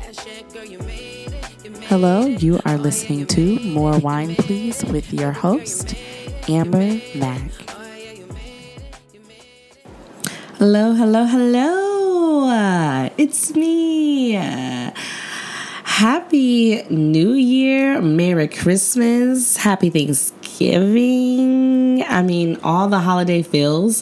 Hello, you are listening to More Wine Please with your host, Amber Mack. Hello, hello, hello. It's me. Happy New Year, Merry Christmas, Happy Thanksgiving. I mean, all the holiday feels.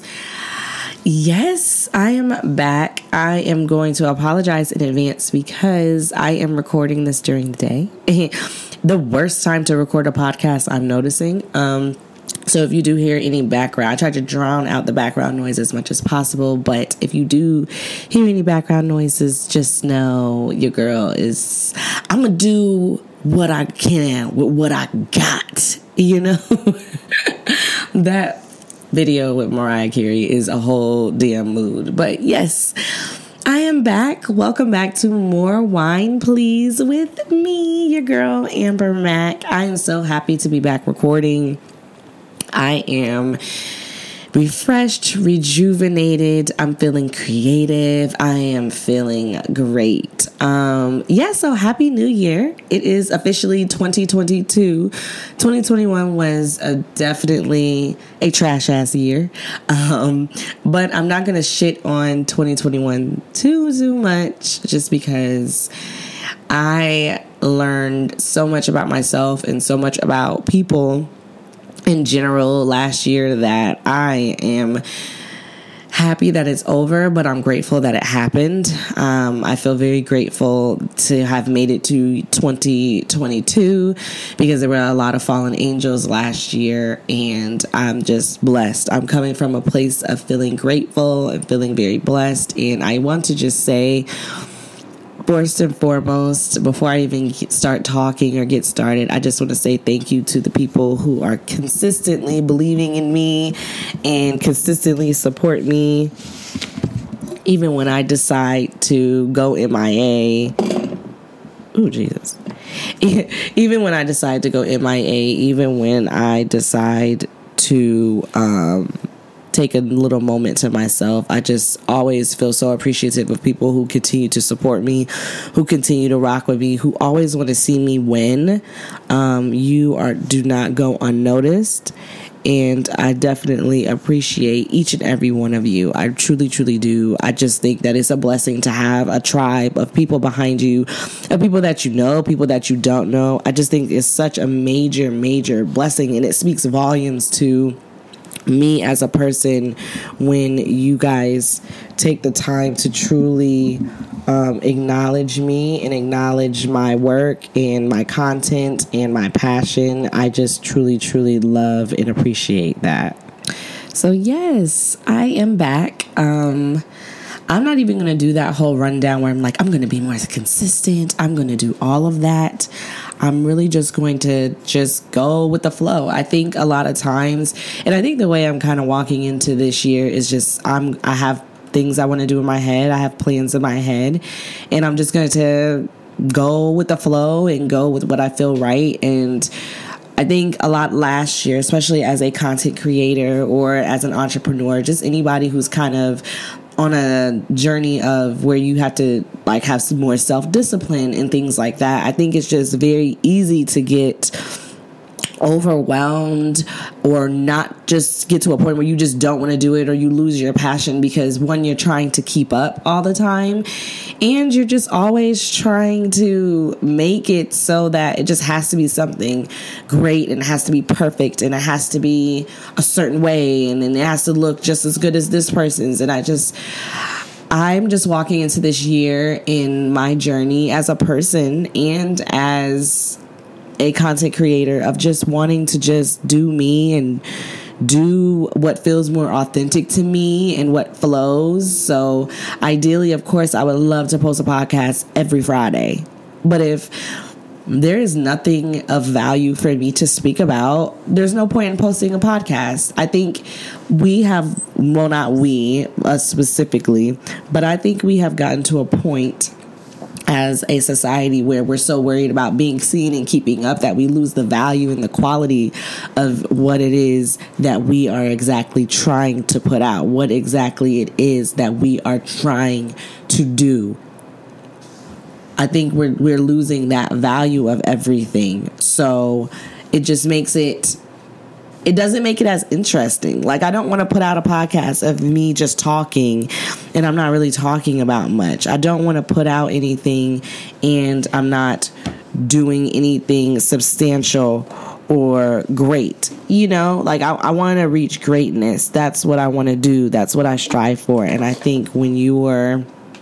Yes, I am back. I am going to apologize in advance because I am recording this during the day. The worst time to record a podcast, I'm noticing. So if you do hear any background, I try to drown out the background noise as much as possible. But if you do hear any background noises, just know your girl is, I'm going to do what I can with what I got, you know? That video with Mariah Carey is a whole damn mood. But yes, I am back. Welcome back to More Wine Please with me, your girl, Amber Mack. I am so happy to be back recording. I am refreshed, rejuvenated. I'm feeling creative. I am feeling great. So happy New Year. It is officially 2022. 2021 was definitely a trash ass year. But I'm not going to shit on 2021 too much just because I learned so much about myself and so much about people in general last year that I am happy that it's over, but I'm grateful that it happened. I feel very grateful to have made it to 2022 because there were a lot of fallen angels last year, and I'm just blessed. I'm coming from a place of feeling grateful and feeling very blessed, and I want to just say, first and foremost, before I even start talking or get started, I just want to say thank you to the people who are consistently believing in me and consistently support me, even when I decide to go MIA. Ooh, Jesus. Even when I decide to go MIA, even when I decide to take a little moment to myself, I just always feel so appreciative of people who continue to support me, who continue to rock with me, who always want to see me win. Do not go unnoticed, and I definitely appreciate each and every one of you. I truly, truly do. I just think that it's a blessing to have a tribe of people behind you, of people that you know, people that you don't know. I just think it's such a major, major blessing, and it speaks volumes to me as a person when you guys take the time to truly acknowledge me and acknowledge my work and my content and my passion. I just truly, truly love and appreciate that. So yes, I am back. I'm not even going to do that whole rundown where I'm like, I'm going to be more consistent. I'm going to do all of that. I'm really just going to just go with the flow. I think a lot of times, and I think the way I'm kind of walking into this year is just I have things I want to do in my head. I have plans in my head, and I'm just going to go with the flow and go with what I feel right. And I think a lot last year, especially as a content creator or as an entrepreneur, just anybody who's kind of on a journey of where you have to like have some more self-discipline and things like that. I think it's just very easy to get overwhelmed or not just get to a point where you just don't want to do it, or you lose your passion because one, you're trying to keep up all the time, and you're just always trying to make it so that it just has to be something great, and it has to be perfect, and it has to be a certain way, and then it has to look just as good as this person's. And I'm just walking into this year in my journey as a person and as a content creator of just wanting to just do me and do what feels more authentic to me and what flows. So ideally, of course, I would love to post a podcast every Friday. But if there is nothing of value for me to speak about, there's no point in posting a podcast. I think we have, well, not we, us specifically, but I think we have gotten to a point as a society where we're so worried about being seen and keeping up that we lose the value and the quality of what it is that we are exactly trying to put out, what exactly it is that we are trying to do. I think we're losing that value of everything. So it just makes it doesn't make it as interesting. Like, I don't want to put out a podcast of me just talking and I'm not really talking about much. I don't want to put out anything and I'm not doing anything substantial or great. You know, like I want to reach greatness. That's what I want to do. That's what I strive for. And I think when you are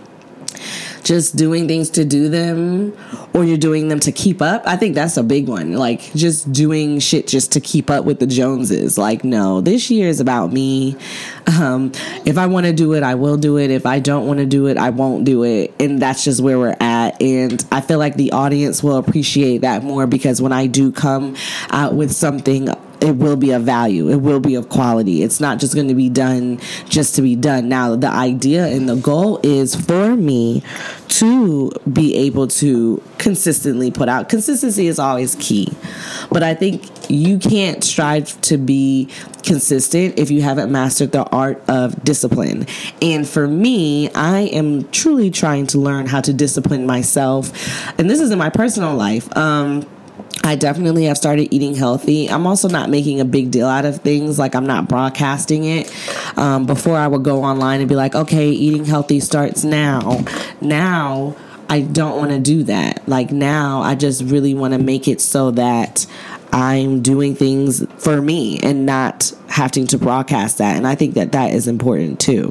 just doing things to do them, or you're doing them to keep up, I think that's a big one. Like, just doing shit just to keep up with the Joneses. Like, no, this year is about me. If I want to do it, I will do it. If I don't want to do it, I won't do it. And that's just where we're at. And I feel like the audience will appreciate that more, because when I do come out with something, it will be of value. It will be of quality. It's not just going to be done just to be done. Now, the idea and the goal is for me to be able to consistently put out. Consistency is always key. But I think you can't strive to be consistent if you haven't mastered the art of discipline. And for me, I am truly trying to learn how to discipline myself. And this is in my personal life. I definitely have started eating healthy. I'm also not making a big deal out of things. Like, I'm not broadcasting it. Before, I would go online and be like, okay, eating healthy starts now. Now, I don't want to do that. Like, now, I just really want to make it so that I'm doing things for me and not having to broadcast that. And I think that that is important too.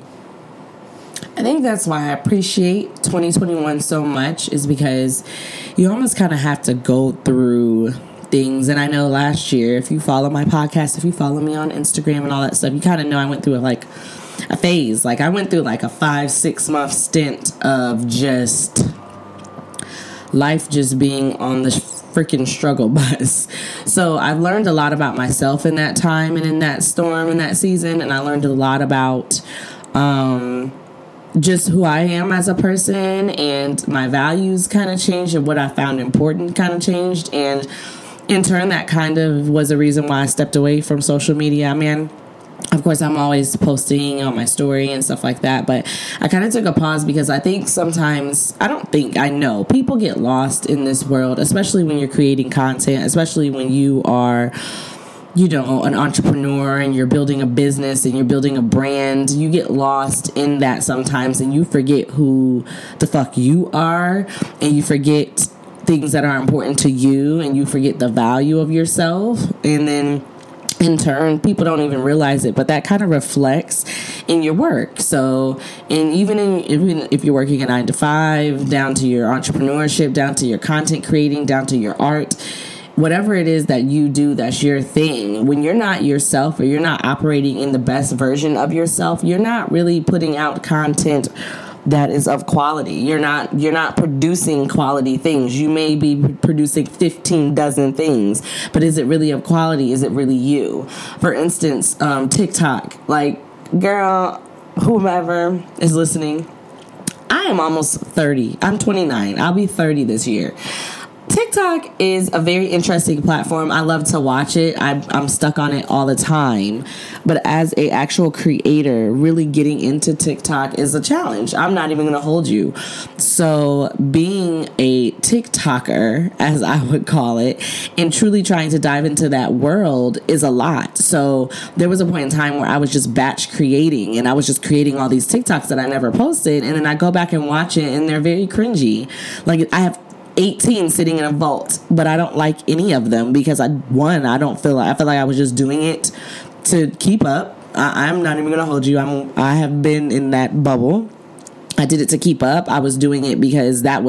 I think that's why I appreciate 2021 so much, is because you almost kind of have to go through things. And I know last year, if you follow my podcast, if you follow me on Instagram and all that stuff, you kind of know I went through a phase. Like, I went through like a 5-6 month stint of just life just being on the freaking struggle bus. So I've learned a lot about myself in that time and in that storm in that season. And I learned a lot about just who I am as a person, and my values kind of changed, and what I found important kind of changed. And in turn, that kind of was a reason why I stepped away from social media. I mean, of course, I'm always posting on my story and stuff like that, but I kind of took a pause because I think sometimes, I know people get lost in this world, especially when you're creating content, especially when you are, you know, an entrepreneur and you're building a business and you're building a brand. You get lost in that sometimes, and you forget who the fuck you are, and you forget things that are important to you, and you forget the value of yourself. And then in turn, people don't even realize it, but that kind of reflects in your work. So, and even if you're working a 9-to-5, down to your entrepreneurship, down to your content creating, down to your art, whatever it is that you do, that's your thing. When you're not yourself, or you're not operating in the best version of yourself, you're not really putting out content that is of quality. You're not producing quality things. You may be producing 15 dozen things, but is it really of quality? Is it really you? For instance, TikTok. Like, girl, whomever is listening, I am almost 30. I'm 29. I'll be 30 this year. TikTok is a very interesting platform. I love to watch it. I'm stuck on it all the time. But as a actual creator, really getting into TikTok is a challenge. I'm not even going to hold you. So being a TikToker, as I would call it, and truly trying to dive into that world is a lot. So there was a point in time where I was just batch creating, and I was just creating all these TikToks that I never posted. And then I go back and watch it, and they're very cringy. Like, I have 18 sitting in a vault, but I don't like any of them because I feel like I was just doing it to keep up. I'm not even gonna hold you. I have been in that bubble. I did it to keep up. I was doing it because I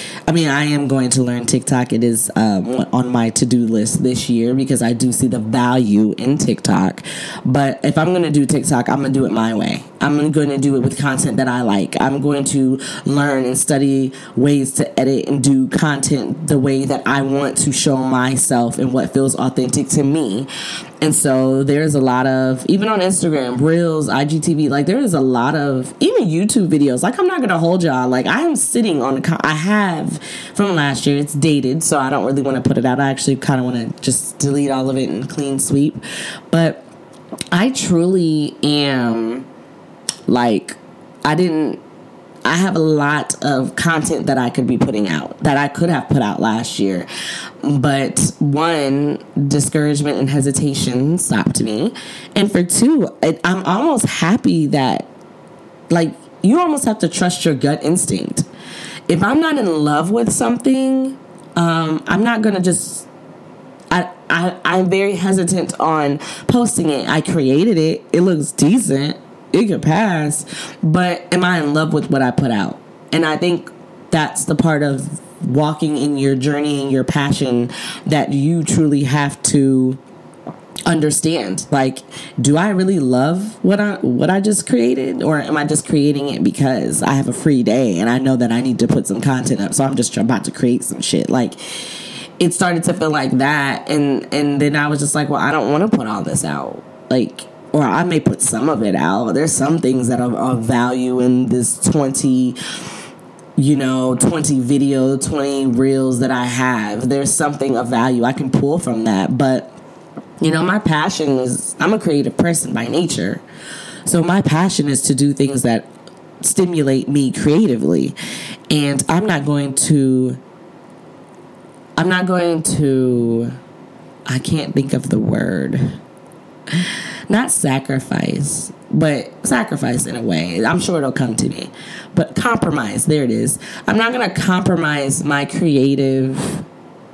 am going to learn TikTok. It is on my to-do list this year because I do see the value in TikTok. But if I'm going to do TikTok, I'm going to do it my way. I'm going to do it with content that I like. I'm going to learn and study ways to edit and do content the way that I want to show myself and what feels authentic to me. And so there's a lot of, even on Instagram, Reels, IGTV, like there is a lot of, even YouTube videos. Like, I'm not going to hold y'all. Like, I am sitting on I have from last year. It's dated, so I don't really want to put it out. I actually kind of want to just delete all of it and clean sweep. But I truly am, like, I I have a lot of content that I could be putting out, that I could have put out last year. But one, discouragement and hesitation stopped me. And for two, I'm almost happy that, like, you almost have to trust your gut instinct. If I'm not in love with something, I'm not going to just... I'm very hesitant on posting it. I created it. It looks decent. It could pass. But am I in love with what I put out? And I think that's the part of walking in your journey and your passion that you truly have to understand. Like, do I really love what I just created, or am I just creating it because I have a free day and I know that I need to put some content up, so I'm just about to create some shit? Like, it started to feel like that, and then I was just like, well, I don't want to put all this out. Like, or I may put some of it out. There's some things that are of value in this 20 video, 20 reels that I have. There's something of value I can pull from that. But, my passion is, I'm a creative person by nature. So my passion is to do things that stimulate me creatively. And I'm not going to, I can't think of the word. Not sacrifice, but sacrifice in a way. I'm sure it'll come to me. But compromise, there it is. I'm not going to compromise my creative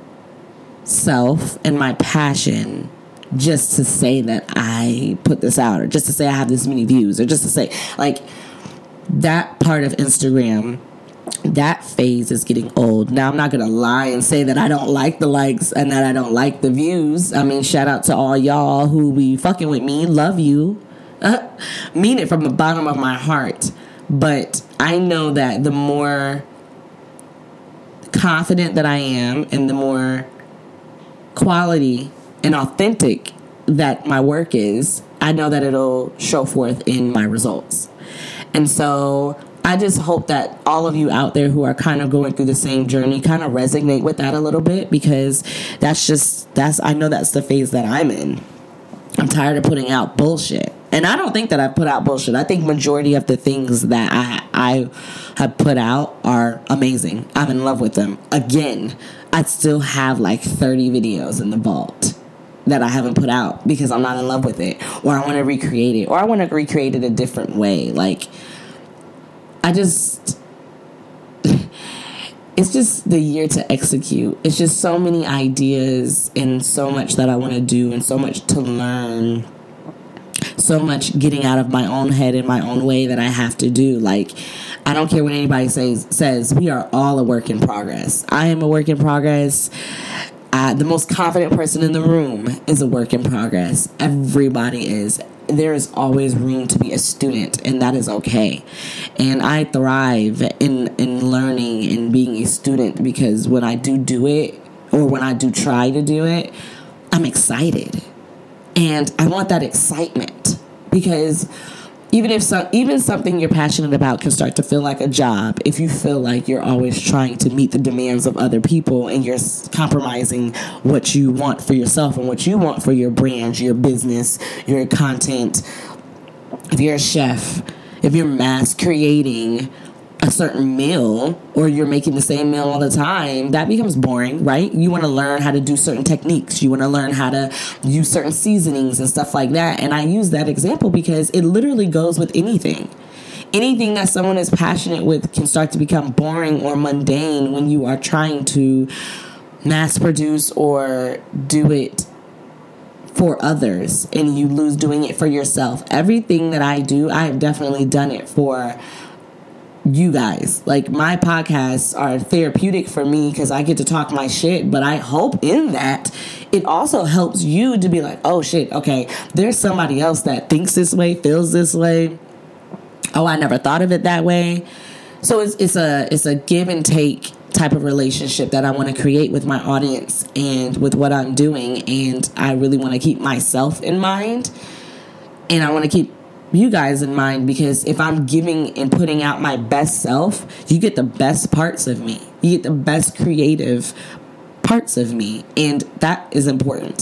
self and my passion just to say that I put this out, or just to say I have this many views, or just to say, like, that part of Instagram, that phase is getting old. Now, I'm not going to lie and say that I don't like the likes and that I don't like the views. I mean, shout out to all y'all who be fucking with me. Love you. Mean it from the bottom of my heart. But I know that the more confident that I am and the more quality and authentic that my work is, I know that it'll show forth in my results. And so I just hope that all of you out there who are kind of going through the same journey kind of resonate with that a little bit, because I know that's the phase that I'm in. I'm tired of putting out bullshit. And I don't think that I've put out bullshit. I think majority of the things that I have put out are amazing. I'm in love with them. Again, I still have like 30 videos in the vault that I haven't put out because I'm not in love with it, or I want to recreate it, or I want to recreate it a different way. Like, it's just the year to execute. It's just so many ideas and so much that I want to do and so much to learn, so much getting out of my own head in my own way that I have to do. Like, I don't care what anybody says, we are all a work in progress. I am a work in progress. The most confident person in the room is a work in progress. Everybody is. There is always room to be a student, and that is okay. And I thrive in learning and being a student, because when I do it, or when I do try to do it, I'm excited. And I want that excitement, because even something you're passionate about can start to feel like a job if you feel like you're always trying to meet the demands of other people and you're compromising what you want for yourself and what you want for your brand, your business, your content. If you're a chef, if you're mass creating a certain meal, or you're making the same meal all the time, that becomes boring, right? You want to learn how to do certain techniques. You want to learn how to use certain seasonings and stuff like that. And I use that example because it literally goes with anything. Anything that someone is passionate with can start to become boring or mundane when you are trying to mass produce or do it for others, and you lose doing it for yourself. Everything that I do, I have definitely done it for you guys. Like, my podcasts are therapeutic for me because I get to talk my shit, but I hope in that it also helps you to be like, oh shit, okay, there's somebody else that thinks this way, feels this way. Oh, I never thought of it that way. So it's a give and take type of relationship that I want to create with my audience and with what I'm doing. And I really want to keep myself in mind, and I want to keep you guys in mind, because if I'm giving and putting out my best self, you get the best parts of me. You get the best creative parts of me, and that is important.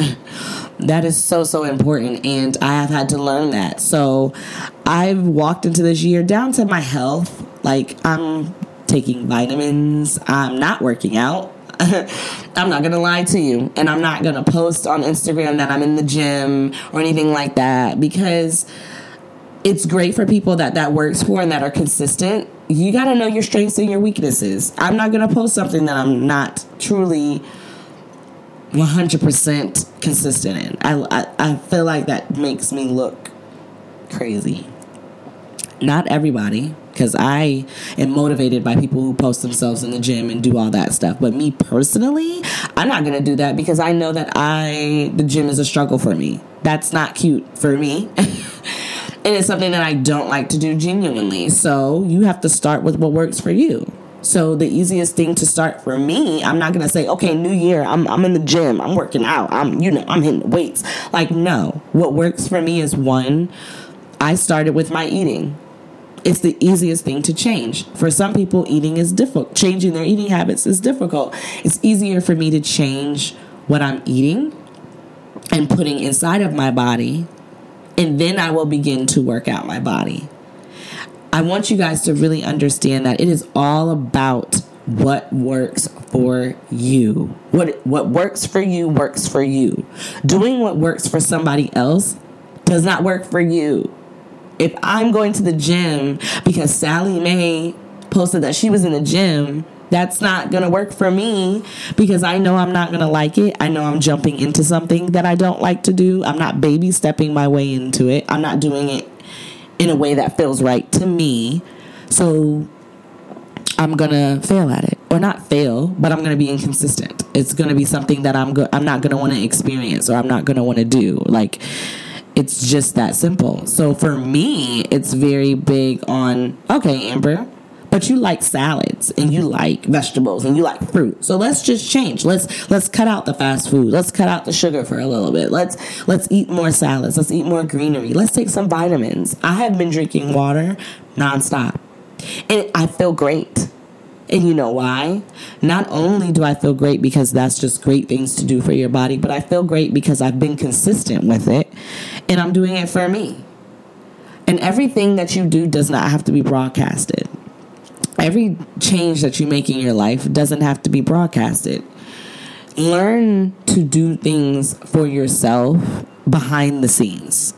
That is so, so important, and I have had to learn that. So I've walked into this year down to my health. Like, I'm taking vitamins. I'm not working out. I'm not going to lie to you. And I'm not going to post on Instagram that I'm in the gym or anything like that, because it's great for people that works for and that are consistent. You got to know your strengths and your weaknesses. I'm not going to post something that I'm not truly 100% consistent in. I feel like that makes me look crazy. Not everybody, because I am motivated by people who post themselves in the gym and do all that stuff. But me personally, I'm not going to do that, because I know that the gym is a struggle for me. That's not cute for me. And it's something that I don't like to do genuinely. So you have to start with what works for you. So the easiest thing to start for me, I'm not going to say, okay, new year, I'm in the gym, I'm working out, I'm hitting the weights. Like, no. What works for me is, one, I started with my eating. It's the easiest thing to change. For some people, eating is difficult. Changing their eating habits is difficult. It's easier for me to change what I'm eating and putting inside of my body, and then I will begin to work out my body. I want you guys to really understand that it is all about what works for you. What works for you works for you. Doing what works for somebody else does not work for you. If I'm going to the gym because Sally Mae posted that she was in the gym, that's not going to work for me, because I know I'm not going to like it. I know I'm jumping into something that I don't like to do. I'm not baby stepping my way into it. I'm not doing it in a way that feels right to me. So I'm going to fail at it. Or not fail, but I'm going to be inconsistent. It's going to be something that I'm not going to want to experience, or I'm not going to want to do. Like, it's just that simple. So for me, it's very big on, okay, Amber, but you like salads and you like vegetables and you like fruit. So let's just change. Let's cut out the fast food. Let's cut out the sugar for a little bit. Let's eat more salads. Let's eat more greenery. Let's take some vitamins. I have been drinking water nonstop, and I feel great. And you know why? Not only do I feel great because that's just great things to do for your body, but I feel great because I've been consistent with it, and I'm doing it for me. And everything that you do does not have to be broadcasted. Every change that you make in your life doesn't have to be broadcasted. Learn to do things for yourself behind the scenes.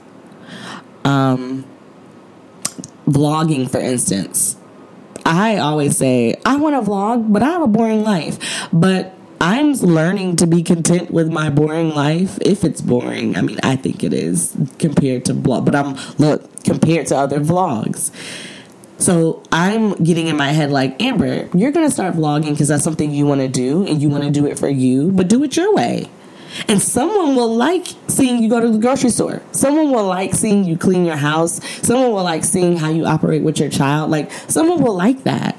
Vlogging, for instance. I always say, I want to vlog, but I have a boring life. But I'm learning to be content with my boring life, if it's boring. I mean, I think it is compared to vlog, but compared to other vlogs. So I'm getting in my head like, Amber, you're going to start vlogging because that's something you want to do, and you want to do it for you, but do it your way. And someone will like seeing you go to the grocery store. Someone will like seeing you clean your house. Someone will like seeing how you operate with your child. Like, someone will like that.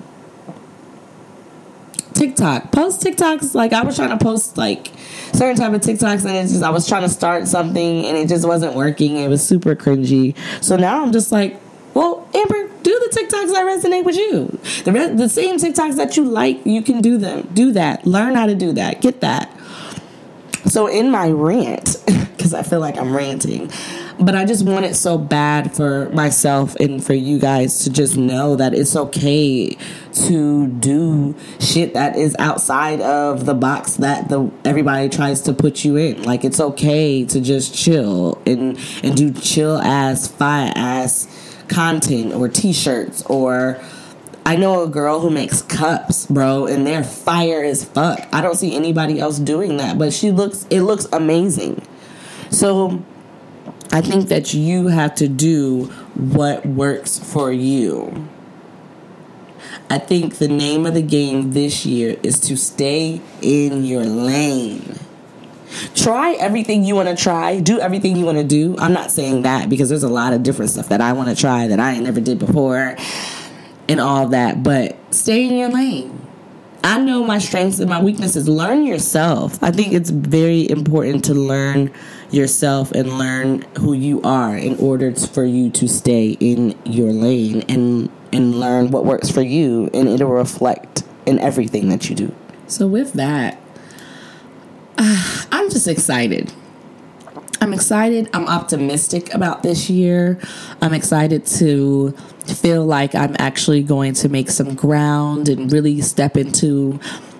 TikTok. Post TikToks. Like, I was trying to post like certain type of TikToks, and I was trying to start something and it just wasn't working. It was super cringy. So now I'm just like, well, Amber, do the TikToks that resonate with you. The same TikToks that you like, you can do them. Do that. Learn how to do that. Get that. So in my rant, because I feel like I'm ranting, but I just want it so bad for myself and for you guys to just know that it's okay to do shit that is outside of the box that everybody tries to put you in. Like, it's okay to just chill and do chill ass, fire ass content or t-shirts. Or I know a girl who makes cups, bro, and they're fire as fuck. I don't see anybody else doing that, but it looks amazing. So I think that you have to do what works for you. I think the name of the game this year is to stay in your lane. Try everything you want to try. Do everything you want to do. I'm not saying that, because there's a lot of different stuff that I want to try that I never did before and all that. But stay in your lane. I know my strengths and my weaknesses. Learn yourself. I think it's very important to learn yourself and learn who you are in order for you to stay in your lane and learn what works for you, and it'll reflect in everything that you do. So with that, I'm just excited. I'm excited. I'm optimistic about this year. I'm excited to feel like I'm actually going to make some ground and really step into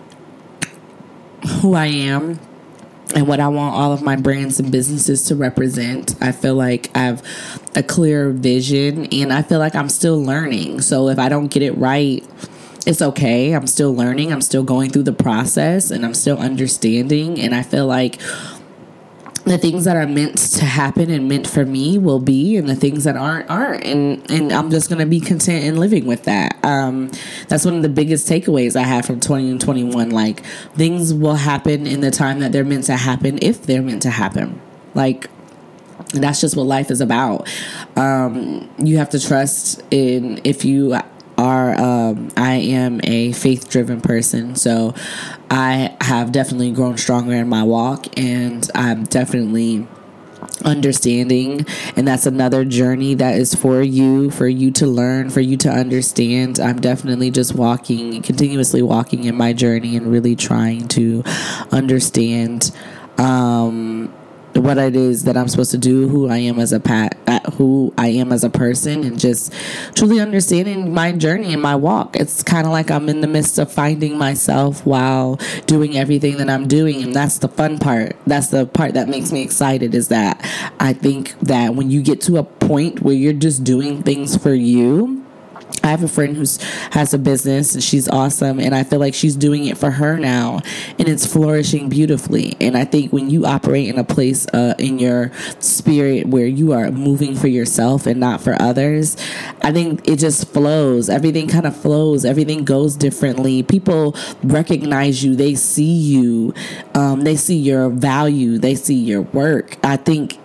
who I am and what I want all of my brands and businesses to represent. I feel like I have a clear vision, and I feel like I'm still learning. So if I don't get it right, it's okay. I'm still learning. I'm still going through the process, and I'm still understanding. And I feel like the things that are meant to happen and meant for me will be, and the things that aren't. And I'm just going to be content in living with that. That's one of the biggest takeaways I had from 2021. Like, things will happen in the time that they're meant to happen, if they're meant to happen. Like, that's just what life is about. You have to trust in, if you are, I am a faith-driven person, so I have definitely grown stronger in my walk, and I'm definitely understanding, and that's another journey that is for you to learn, for you to understand. I'm definitely just continuously walking in my journey and really trying to understand what it is that I'm supposed to do, who I am as a person, and just truly understanding my journey and my walk. It's kind of like I'm in the midst of finding myself while doing everything that I'm doing, and that's the fun part. That's the part that makes me excited, is that I think that when you get to a point where you're just doing things for you. I have a friend who has a business, and she's awesome, and I feel like she's doing it for her now, and it's flourishing beautifully. And I think when you operate in a place in your spirit where you are moving for yourself and not for others, I think it just flows. Everything kind of flows. Everything goes differently. People recognize you. They see you. They see your value. They see your work. I think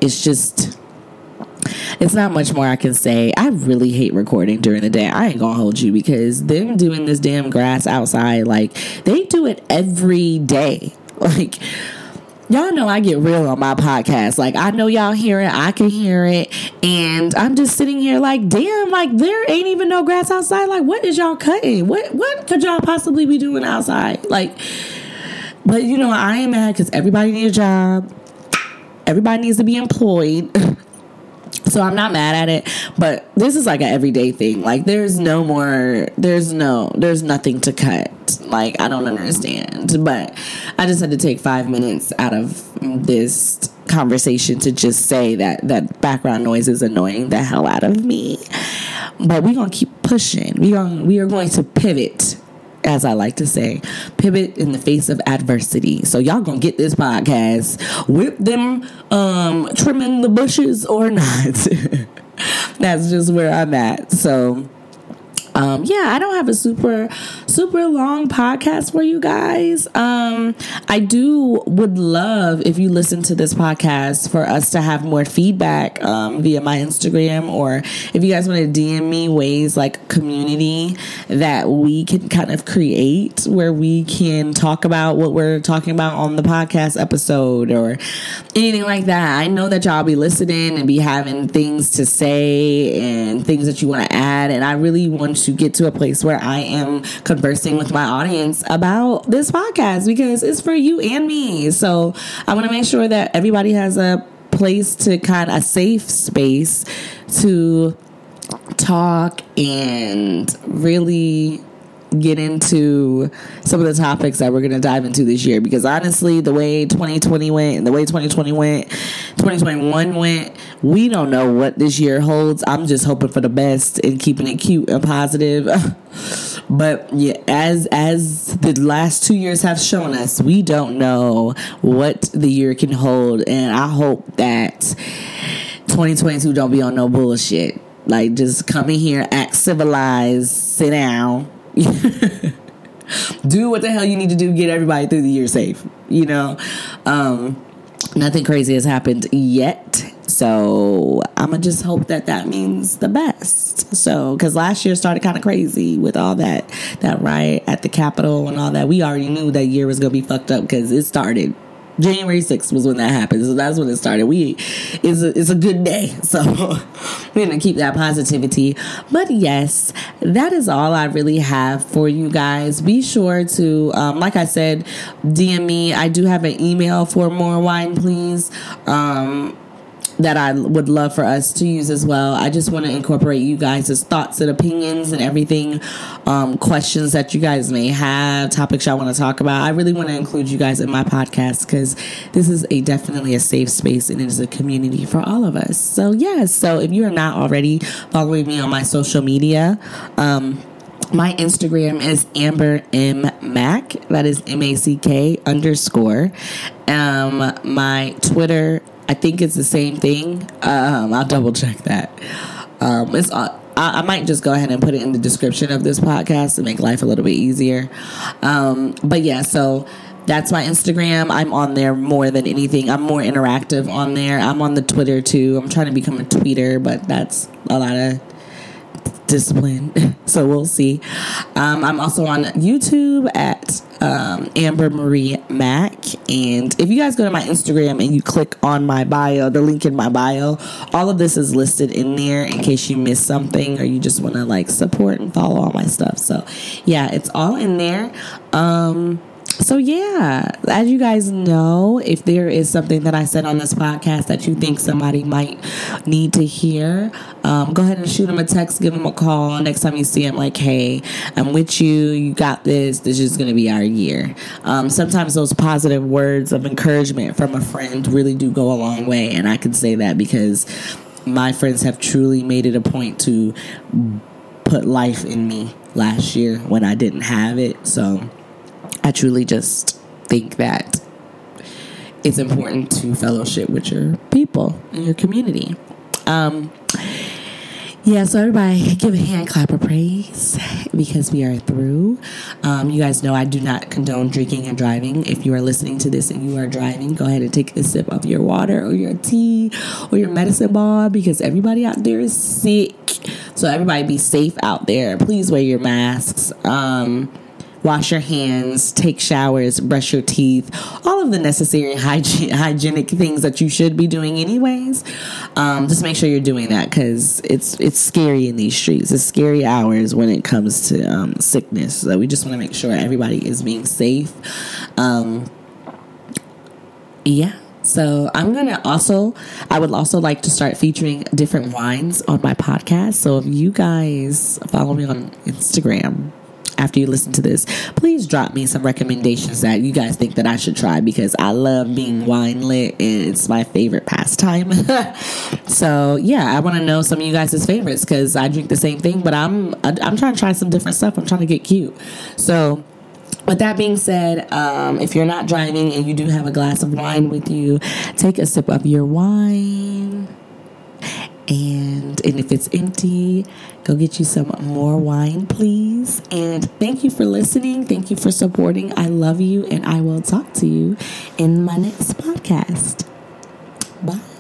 it's not much more I can say. I really hate recording during the day. I ain't gonna hold you, because them doing this damn grass outside, like, they do it every day. Like, y'all know I get real on my podcast. Like, I know y'all hear it. I can hear it. And I'm just sitting here like, damn, like, there ain't even no grass outside. Like, what is y'all cutting? What could y'all possibly be doing outside? Like, but, I ain't mad, because everybody needs a job. Everybody needs to be employed. So I'm not mad at it, but this is like an everyday thing. Like, there's nothing to cut. Like, I don't understand, but I just had to take 5 minutes out of this conversation to just say that background noise is annoying the hell out of me. But we're going to keep pushing. We are going to pivot, as I like to say, pivot in the face of adversity. So y'all gonna get this podcast, whip them, trimming the bushes or not. That's just where I'm at. So, I don't have a super long podcast for you guys. I would love, if you listen to this podcast, for us to have more feedback via my Instagram, or if you guys want to DM me ways, like community that we can kind of create, where we can talk about what we're talking about on the podcast episode or anything like that. I know that y'all be listening and be having things to say and things that you want to add, and I really want to get to a place where I am conversing with my audience about this podcast, because it's for you and me. So I want to make sure that everybody has a place to a safe space to talk and really get into some of the topics that we're going to dive into this year. Because honestly, the way 2020 went and the way 2021 went, we don't know what this year holds. I'm just hoping for the best and keeping it cute and positive. But yeah, as the last 2 years have shown us, we don't know what the year can hold. And I hope that 2022 don't be on no bullshit. Like, just come in here, act civilized, sit down. Do what the hell you need to do, get everybody through the year safe. Nothing crazy has happened yet, so I'ma just hope that means the best. So, because last year started kind of crazy with all that riot at the Capitol and all that. We already knew that year was gonna be fucked up, because it started January 6th was when that happened. So that's when it started. It's a good day. So we're going to keep that positivity. But yes, that is all I really have for you guys. Be sure to, like I said, DM me. I do have an email for More Wine Please. that I would love for us to use as well. I just want to incorporate you guys' thoughts and opinions and everything, questions that you guys may have, topics y'all want to talk about. I really want to include you guys in my podcast because this is definitely a safe space and it is a community for all of us. So so if you are not already following me on my social media, my Instagram is Amber M Mac. That is MACK _. My Twitter, I think it's the same thing. I'll double check that. I might just go ahead and put it in the description of this podcast to make life a little bit easier. But yeah, so that's my Instagram. I'm on there more than anything. I'm more interactive on there. I'm on the Twitter too. I'm trying to become a tweeter, but that's a lot of discipline. So we'll see. I'm also on YouTube at Amber Marie Mac. And if you guys go to my Instagram and you click on my bio, the link in my bio, all of this is listed in there in case you missed something or you just want to like support and follow all my stuff. So yeah, it's all in there. So yeah, as you guys know, if there is something that I said on this podcast that you think somebody might need to hear, go ahead and shoot them a text, give them a call. Next time you see them, like, hey, I'm with you. You got this. This is going to be our year. Sometimes those positive words of encouragement from a friend really do go a long way. And I can say that because my friends have truly made it a point to put life in me last year when I didn't have it. So I truly just think that it's important to fellowship with your people in your community. So everybody give a hand clap of praise because we are through. You guys know I do not condone drinking and driving. If you are listening to this and you are driving, go ahead and take a sip of your water or your tea or your medicine ball because everybody out there is sick. So everybody be safe out there. Please wear your masks. Wash your hands, take showers, brush your teeth, all of the necessary hygienic things that you should be doing anyways. Just make sure you're doing that because it's scary in these streets. It's scary hours when it comes to sickness. So we just want to make sure everybody is being safe. So I would also like to start featuring different wines on my podcast. So if you guys follow me on Instagram, after you listen to this, please drop me some recommendations that you guys think that I should try because I love being wine lit and it's my favorite pastime. So yeah, I want to know some of you guys' favorites because I drink the same thing, but I'm trying to try some different stuff. I'm trying to get cute. So with that being said, if you're not driving and you do have a glass of wine with you, take a sip of your wine. And if it's empty, go get you some more wine, please. And thank you for listening. Thank you for supporting. I love you, and I will talk to you in my next podcast. Bye.